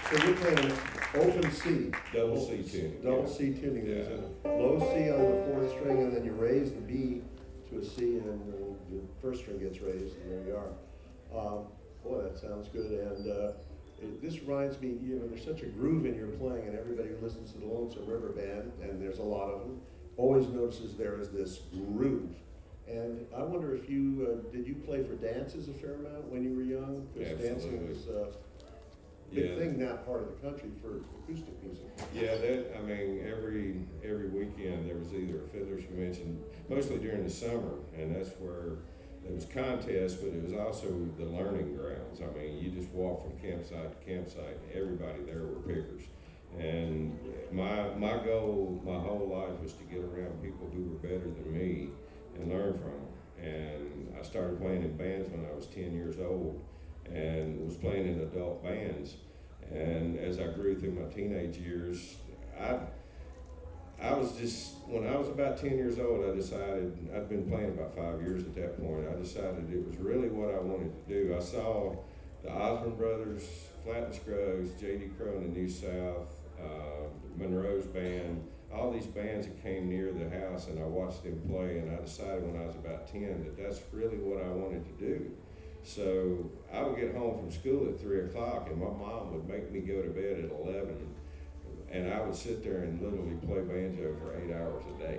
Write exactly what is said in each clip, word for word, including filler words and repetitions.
So you're playing open C. Double C tuning. Double yeah. C tuning. There's Yeah. a low C on the fourth string, and then you raise the B to a C, and then the first string gets raised, and there you are. Um, boy, that sounds good. And uh, it, this reminds me, you know, there's such a groove in your playing, and everybody who listens to the Lonesome River Band, and there's a lot of them, always notices there is this groove. And I wonder if you, uh, did you play for dances a fair amount when you were young? Because dancing Absolutely. is uh, a big Yeah. thing in that part of the country for acoustic music. Yeah, that, I mean, every, every weekend there was either a fiddler's convention, mostly during the summer, and that's where there was contests, but it was also the learning grounds. I mean, you just walk from campsite to campsite, and everybody there were pickers. And my, my goal my whole life was to get around people who were better than me and learn from them. And I started playing in bands when I was ten years old and was playing in adult bands. And as I grew through my teenage years, I I was just, when I was about ten years old, I decided, I'd been playing about five years at that point, I decided it was really what I wanted to do. I saw the Osborne Brothers, Flat and Scruggs, J D Crowe and the New South, uh, Monroe's band, all these bands that came near the house, and I watched them play, and I decided when I was about ten that that's really what I wanted to do. So I would get home from school at three o'clock, and my mom would make me go to bed at eleven, and I would sit there and literally play banjo for eight hours a day.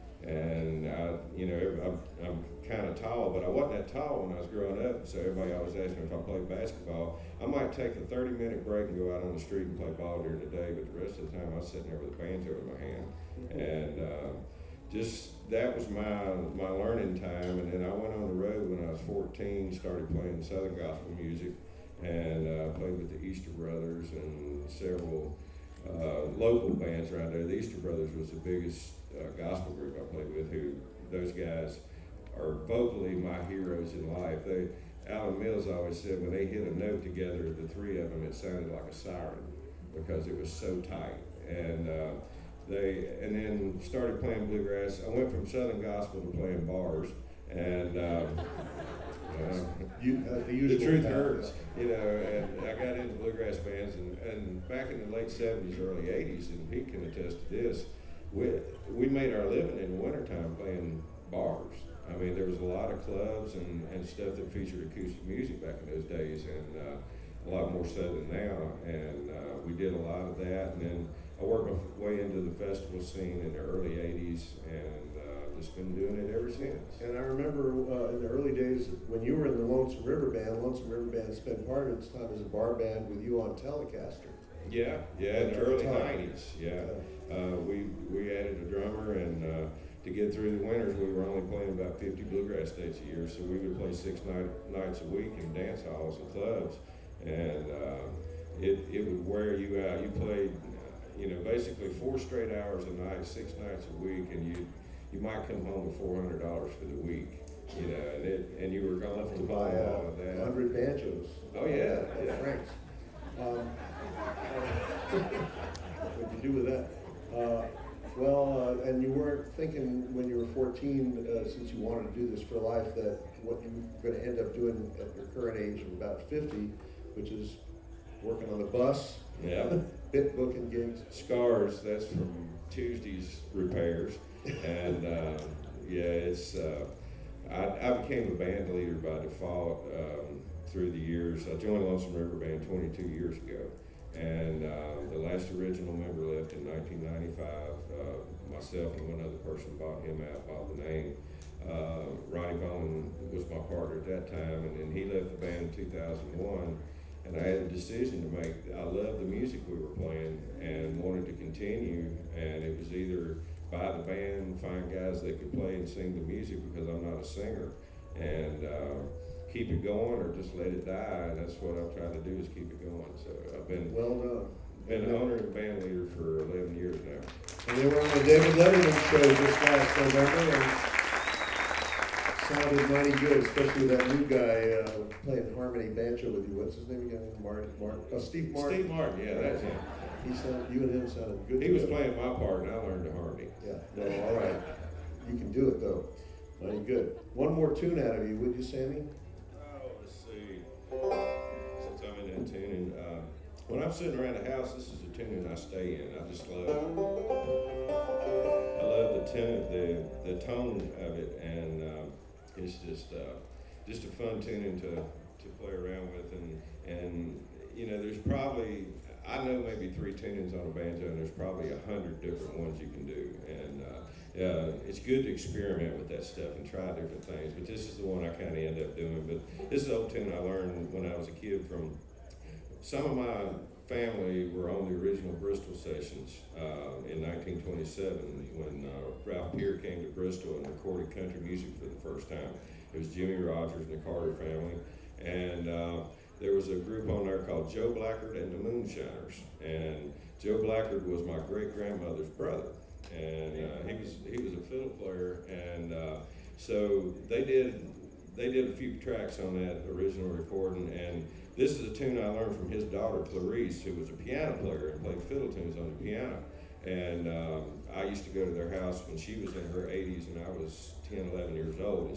And I, you know, I'm, I'm kind of tall, but I wasn't that tall when I was growing up, so everybody always asked me if I played basketball. I might take a thirty minute break and go out on the street and play ball during the day, but the rest of the time I was sitting there with a banjo in my hand. And uh, just, that was my, my learning time. And then I went on the road when I was fourteen, started playing Southern gospel music, and uh, played with the Easter Brothers and several uh, local bands around there. The Easter Brothers was the biggest uh, gospel group I played with, who, those guys are vocally my heroes in life. They, Alan Mills always said when they hit a note together, the three of them, it sounded like a siren because it was so tight. And uh, they, and then started playing bluegrass. I went from Southern gospel to playing bars, and um, uh, You, uh, the, the usual truth path, hurts, yeah. you know, and I got into bluegrass bands, and, and back in the late seventies, early eighties, and Pete can attest to this, we, we made our living in the wintertime playing bars. I mean, there was a lot of clubs and, and stuff that featured acoustic music back in those days, and uh, a lot more so than now, and uh, we did a lot of that, and then I worked my way into the festival scene in the early eighties, and uh, just been doing it ever since. And I remember uh, in the early days when you were in the Lonesome River Band, Lonesome River Band spent part of its time as a bar band with you on Telecaster. Yeah, yeah, in the At the early time. nineties, yeah. Uh, we, we added a drummer, and uh, to get through the winters, we were only playing about fifty bluegrass dates a year, so we would play six night, nights a week in dance halls and clubs, and uh, it, it would wear you out. You played, uh, you know, basically four straight hours a night, six nights a week, and you you might come home with four hundred dollars for the week, you know, and it, and you were gone To from buy home uh, all of that. one hundred banjos. Oh, yeah, At yeah. Frank's. Um, what'd you do with that? Uh, well, uh, and you weren't thinking when you were fourteen, uh, since you wanted to do this for life, that what you were going to end up doing at your current age of about fifty, which is working on the bus, Yeah. bit booking gigs. Scars, that's from Tuesday's repairs, and uh, yeah, it's. Uh, I, I became a band leader by default um, through the years. I joined Lonesome River Band twenty-two years ago, and uh, the last original member left in nineteen ninety-five. Uh, myself and one other person bought him out, bought the name. Uh, Ronnie Bowman was my partner at that time, and then he left the band in two thousand one. And I had a decision to make. I loved the music we were playing and wanted to continue, and it was either buy the band, find guys that could play and sing the music, because I'm not a singer, and uh, keep it going, or just let it die. And that's what I've tried to do, is keep it going. So I've been Well done. been an owner and band leader for eleven years now. And they were on the David Letterman show just last November, and sounded mighty good, especially that new guy uh, playing harmony banjo with you. What's his name again? Martin. Martin. Oh, Steve Martin. Steve Martin, yeah, that's him. He sounded. You and him sounded good. He was together. playing my part, and I learned the harmony. Yeah. No, all right. You can do it though. Mighty good. One more tune out of you, would you, Sammy? Oh, let's see. Since I'm in that tuning, uh, when I'm sitting around the house, this is the tune I stay in. I just love, I love the tune, the the tone of it, and um, it's just uh, just a fun tuning to to play around with, and and you know, there's probably, I know maybe three tunings on a banjo, and there's probably a hundred different ones you can do, and uh, uh, it's good to experiment with that stuff and try different things. But this is the one I kind of end up doing. But this is an old tune I learned when I was a kid from. Some of my family were on the original Bristol sessions uh, in nineteen twenty-seven when uh, Ralph Peer came to Bristol and recorded country music for the first time. It was Jimmy Rogers and the Carter family, and uh, there was a group on there called Joe Blackard and the Moonshiners. And Joe Blackard was my great grandmother's brother, and uh, he was he was a fiddle player, and uh, so they did they did a few tracks on that original recording. And this is a tune I learned from his daughter, Clarice, who was a piano player and played fiddle tunes on the piano. And um, I used to go to their house when she was in her eighties and I was ten, eleven years old. And